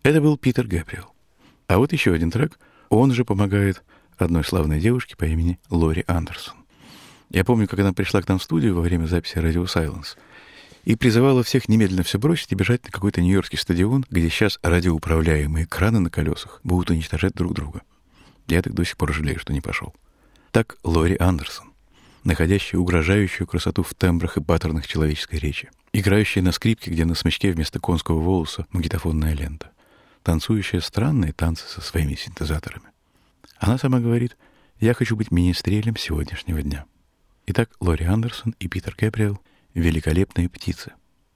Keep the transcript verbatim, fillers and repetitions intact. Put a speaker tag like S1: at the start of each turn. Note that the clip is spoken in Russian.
S1: Это был Питер Гэбриэл. А вот еще один трек. Он же помогает одной славной девушке по имени Лори Андерсон. Я помню, как она пришла к нам в студию во время записи Radio Silence и призывала всех немедленно все бросить и бежать на какой-то нью-йоркский стадион, где сейчас радиоуправляемые краны на колесах будут уничтожать друг друга. Я так до сих пор жалею, что не пошел. Так Лори Андерсон, находящая угрожающую красоту в тембрах и паттернах человеческой речи, играющая на скрипке, где на смычке вместо конского волоса магнитофонная лента, танцующая странные танцы со своими синтезаторами. Она сама говорит: «Я хочу быть министрелем сегодняшнего дня». Итак, Лори Андерсон и Питер Гэбриэл — великолепные птицы.